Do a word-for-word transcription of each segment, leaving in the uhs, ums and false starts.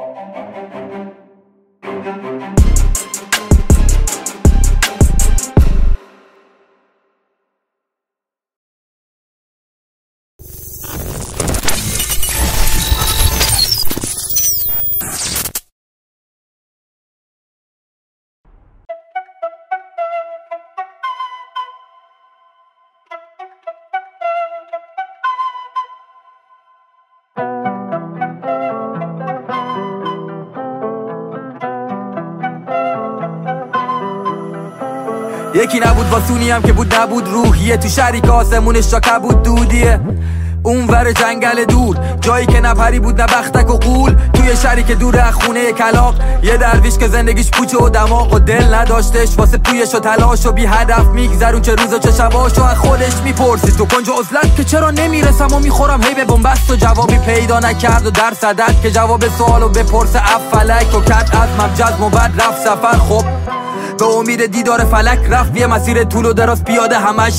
یکی نبود واسونی هم که بود نبود روحیه، تو شریک آسمونش جا بود دودیه، اون ور جنگل دور جایی که نه پری بود نه بختک و قول، توی شریک دور از خونه کلاق یه درویش که زندگیش پوچه و دماغ و دل نداشتش، واسه پویش و تلاش و بی هدف میگذرون چه روز و چه شباش و از خودش میپرسید تو کنج عزلت که چرا نمیرسم و میخورم هی به بنبست و جوابی پیدا نکرد و در صدد که جواب سوالو بپرسه افلک و کت از مبجز مبد رفت سفر. خب به امید دیدار فلک رفت یه مسیر طول و دراز پیاده همش،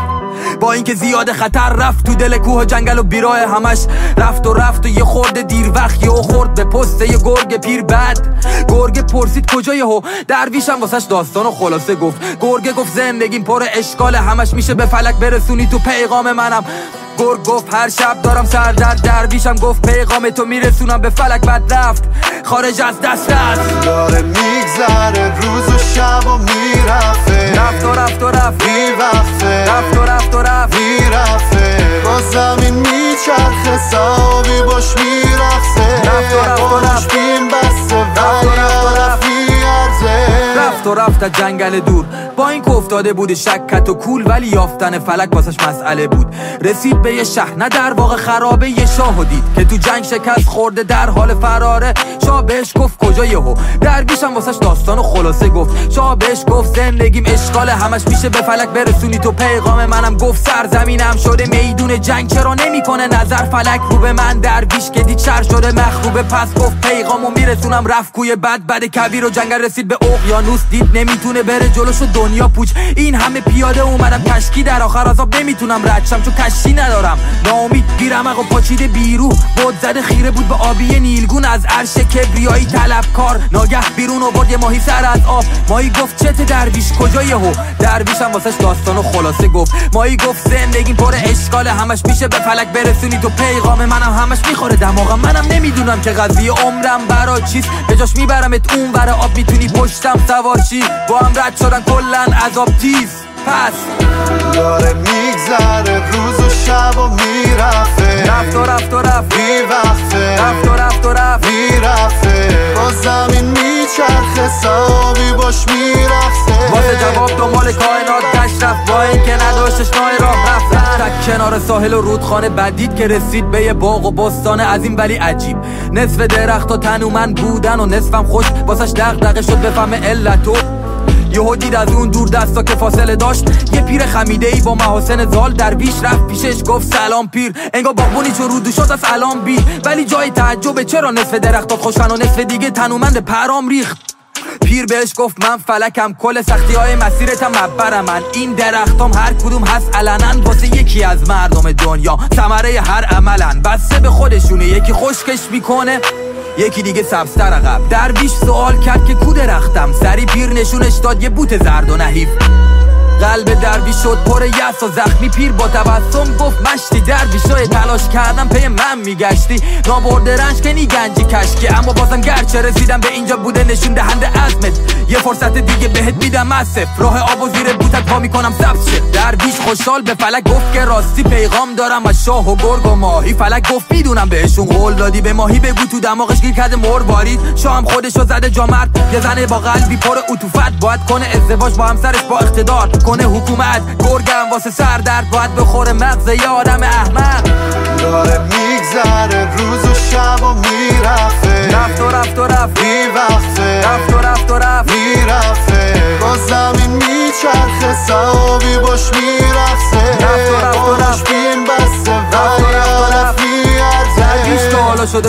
با اینکه زیاد خطر رفت تو دل کوه و جنگل و بیراه همش، رفت و رفت و یه خورده دیر وقت یهو خورد به پست یه گرگ پیر بد. گرگ پرسید کجای هو، درویشم واسش داستان و خلاصه گفت. گرگ گفت زندگیم پر اشکال، همش میشه به فلک برسونی تو پیغام منم. گرگ گفت هر شب دارم سردرد، درویشم گفت پیغام تو میرسونم به فلک. بد رفت خارج از دست است، داره میگذره روز و شب و میرفته، رفت و رفت و رفت میوقفه، رفت و رفت و رفت میرفته، با زمین میچرخه سابی باش میرفته، رفت و رفت و رفت بیم بسته ولی عرف میارزه، رفت و رفت از جنگل دور با این که افتاده بود شکت و کول، ولی یافتن فلک واسش مسئله بود. رسید به یه شهر نه در واقع خرابه، یه شاهو دید که تو جنگ شکست خورده در حال فراره. شاه بهش گفت کجا یهو، درویشم واسش داستان و خلاصه گفت. شاه بهش گفت زندگیم اشکاله، همش میشه به فلک برسونی تو پیغام منم. گفت سرزمینم شده میدون جنگ، چرا نمیکنه نظر فلک رو به من؟ درویش که دید شر شده مخروبه، پس گفت پیغامو میرسونم. رفت کوی بد بد کبیر و جنگل رسید به اقیانوس، دید نمیتونه بره جلوشو دنیا پوچ. این همه پیاده اومدم کشکی، در آخر عذاب نمیتونم رد شم چون کشتی ندارم. ناامید بیرمق و پاچیده بیرو بود زده خیره بود به آبی نیلگون، از عرش کبریایی طلبکار ناگه بیرون آورد یه ماهی سر از آب. ماهی گفت چته درویش کجای هو، درویشم واسش داستان و خلاصه گفت. ماهی گفت زندگیم پر اشکاله، همش میشه به فلک برسونی تو پیغام منم. همش میخوره دماغم، منم نمیدونم که قضیه عمرم برا چیست، به جاش میبرمت اون ور آب میتونی پشتم سوار شی. با هم رد شدن کلن عذاب تیز، پس داره میگذره روز و شب و میرفته، رفت و رفت و رفت میوقفه، رفت و رفت و رفت میرفته، با زمین میچرخه سابی باش میرفته، واسه جواب دنبال کائنات گشت رفت، با این که نداشتش نای راه رفت. تک کنار ساحل و رودخانه بدید که رسید به یه باغ و بستان عظیم ولی عجیب. نصف درخت و تنومند بودن و نصفم خوش، واسش دغدغه شد بفهمه علتو. یهو دید از اون دور دستا که فاصله داشت یه پیر خمیده ای با محاسن زال. درویش رفت پیشش گفت سلام پیر، انگار باغبونی چون رودو شد از الان بیر. ولی جای تعجبه چرا نصف درختات خوشن و نصف دیگه تنومند پرام ریخت. پیر بهش گفت من فلکم، کل سختی های مسیرتم مبرم من. این درختام هر کدوم هست علنن واسه یکی از مردم دنیا، ثمره هر عملن بسته به خودشونه. یکی خشکش میکنه یکی دیگه سبزتر عقب. درویش سوال کرد که کو درختم، سری پیر نشونش داد یه بوت زرد و نحیف. قلب درویش شد پر یأس و زخمی. پیر با تبسم گفت مشتی درویشای تلاش کردم پی من میگشتی، نابرده رنج که نی گنجی کشکی. اما بازم گرچه رسیدم به اینجا بوده نشون دهنده عزمت، یه فرصت دیگه بهت میدم اسف. راه آب و زیر بوتت پا میکنم سبز شه. درویش خوشحال به فلک گفت که راستی پیغام دارم از شاه و گرگ و ماهی. فلک گفت میدونم بهشون قول دادی، به ماهی بگو تو دماغش گیر کرده مر بارید. شاه هم خودشو زده جامرد، یه زنه با قلبی پر عطوفت، باید کنه ازدواج با همسرش با اقتدار کنه حکومت. گرگم واسه سردرد باید بخوره مغز یه آدم احمق. داره میگذره روز و شب و میرفته، رفت و رفت و رفت میوقفه، رفت و رفت و رفت میرفته، با زمین میچرخه سابی باش میرفته، رفت و رفت و رفت بیم بسته ولی عرف میارزه. درویش که حالا شده بود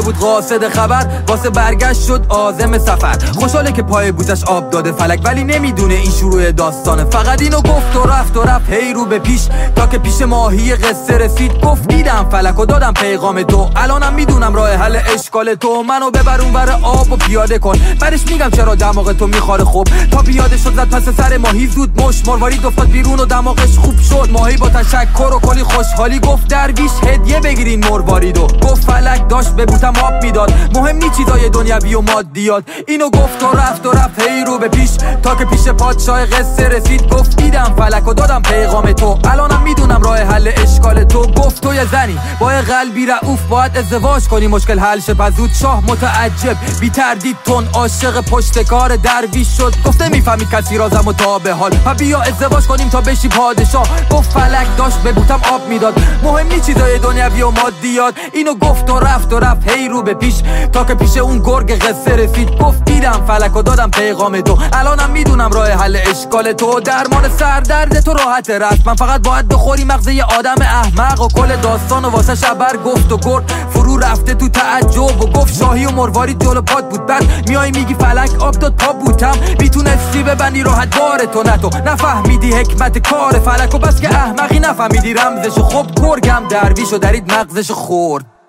بود قاصد خبر، واسه برگشت شد عازم سفر. خوشحاله که پای بوتش آب داده فلک، ولی نمیدونه این شروع داستانه. فقط اینو گفت و رفت و رفت هی رو به پیش، تا که پیش ماهی قصه رسید. گفت دیدم فلک و دادم پیغام تو، الانم میدونم راه حل اشکال تو. منو ببر اونور آب و پیاده کن، بعدش میگم چرا دماغ تو میخوره. خوب تا پیاده شد زد پس سر ماهی، زود مش مروارید افتاد بیرون و دماغش خوب شد. ماهی با تشکر و کلی خوشحالی گفت درویش هدیه بگیرین مرواریدو. گفت فلک داشت به بوتم آب میداد، مهم نی چیزای دنیوی و مادیات. اینو گفت و رفت و رفت هی رو به پیش، تا که پیش پادشاه قصه رسید. گفت دیدم فلک و دادم پیغام تو، الانم میدونم راه حل اشکال تو. گفت تو یه زنی با یه قلبی رعوف، باید ازدواج کنی مشکل حل شه. پس زود شاه متعجب بی تردید تون عاشق پشتکار درویش شد. گفته میفهمی کسی رازم و تا به حال، و بیا ازدواج کنیم تا بشی پادشاه. گفت فلک داشت به بوتم آب میداد، مهم نی چیزای دنیوی و مادیات. اینو گفت و رفت و رفت هی رو به پیش، تا که پیش اون گرگ قصه رسید. گفت دیدم فلک و دادم پیغام تو، الانم میدونم راه حل اشکال تو. درمان سردرد تو راحت رست، من فقط باید بخوری مغزه یه آدم احمق. و کل داستان و واسه شبر گفت و گرد فرو رفته تو تعجب، و گفت شاهی و مروارید جلو پات بود. بعد میای میگی فلک آب داد پا بوتم، میتونستی ببندی راحت بار تو. نه تو نفهمیدی حکمت کار فلک، و بس که احمقی نفهمیدی رمزشو. خب گرگم درویشو درید مغزشو خورد.